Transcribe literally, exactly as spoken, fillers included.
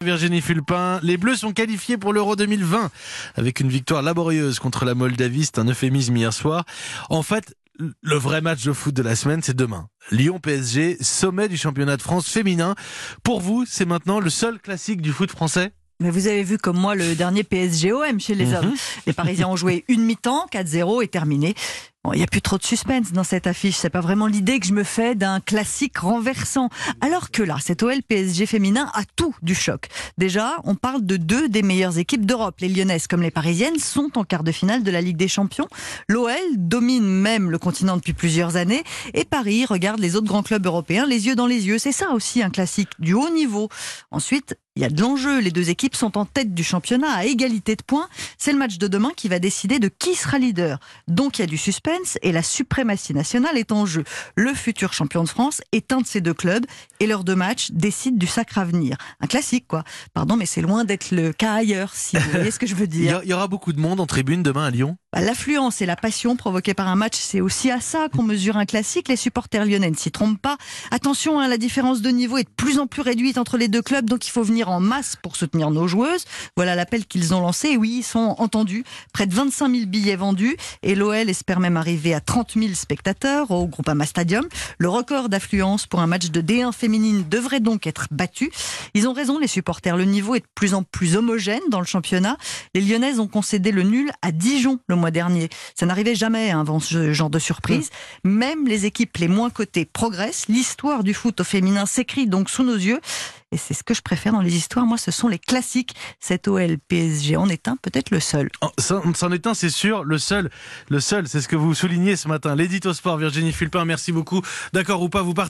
Virginie Fulpin, les Bleus sont qualifiés pour l'Euro deux mille vingt avec une victoire laborieuse contre la Moldavie, c'est un euphémisme hier soir. En fait, le vrai match de foot de la semaine, c'est demain. Lyon-P S G, sommet du championnat de France féminin. Pour vous, c'est maintenant le seul classique du foot français ? Mais vous avez vu comme moi le dernier P S G O M chez les Mmh. hommes. Les Parisiens ont joué une mi-temps, quatre zéro et terminé. Bon, il n'y a plus trop de suspense dans cette affiche. C'est pas vraiment l'idée que je me fais d'un classique renversant. Alors que là, cet O L P S G féminin a tout du choc. Déjà, on parle de deux des meilleures équipes d'Europe. Les Lyonnaises comme les Parisiennes sont en quart de finale de la Ligue des Champions. L'O L domine même le continent depuis plusieurs années. Et Paris regarde les autres grands clubs européens les yeux dans les yeux. C'est ça aussi un classique du haut niveau. Ensuite, il y a de l'enjeu. Les deux équipes sont en tête du championnat à égalité de points. C'est le match de demain qui va décider de qui sera leader. Donc il y a du suspense et la suprématie nationale est en jeu. Le futur champion de France est un de ces deux clubs et leurs deux matchs décident du sacre avenir. Un classique quoi. Pardon, mais c'est loin d'être le cas ailleurs, si vous voyez ce que je veux dire. Il y aura beaucoup de monde en tribune demain à Lyon ? Bah, l'affluence et la passion provoquée par un match, c'est aussi à ça qu'on mesure un classique. Les supporters lyonnais ne s'y trompent pas. Attention, hein, la différence de niveau est de plus en plus réduite entre les deux clubs, donc il faut venir en masse pour soutenir nos joueuses. Voilà l'appel qu'ils ont lancé. Et oui, ils sont entendus. Près de vingt-cinq mille billets vendus et l'O L espère même arriver à trente mille spectateurs au Groupama Stadium. Le record d'affluence pour un match de D un féminine devrait donc être battu. Ils ont raison, les supporters. Le niveau est de plus en plus homogène dans le championnat. Les Lyonnaises ont concédé le nul à Dijon le mois dernier. Ça n'arrivait jamais avant ce genre de surprise. Même les équipes les moins cotées progressent. L'histoire du foot au féminin s'écrit donc sous nos yeux. Et c'est ce que je préfère dans les histoires. Moi, ce sont les classiques. Cet O L P S G en est un, peut-être le seul. Oh, ça, c'en est un, c'est sûr. Le seul, le seul, c'est ce que vous soulignez ce matin. L'édito sport, Virginie Fulpin, merci beaucoup. D'accord ou pas, vous partez.